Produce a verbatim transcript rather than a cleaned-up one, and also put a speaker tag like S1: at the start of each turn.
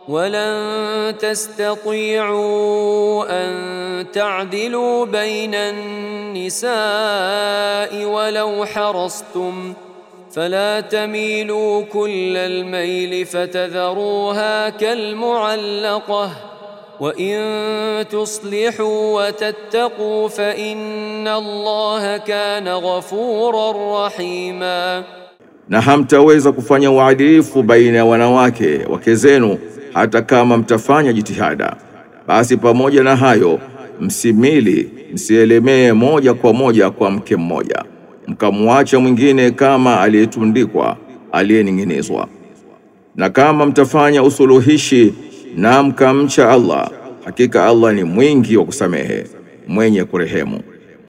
S1: ولن تستطيعوا أن تعدلوا بين النساء ولو حرصتم فلا تميلوا كل الميل فتذروها كالمعلقة وإن تصلحوا وتتقوا فإن الله كان غفورا رحيما.
S2: Na hamtaweza kufanya uadilifu baina ya wanawake wake zenu hata kama mtafanya jitihada. Basi pamoja na hayo msimili, msielemee moja kwa moja kwa mke mmoja, mkamwacha mwingine kama aliyetundikwa, aliyening'inizwa. Na kama mtafanya usuluhishi na mkamcha Allah, hakika Allah ni mwingi wa kusamehe, mwenye kurehemu.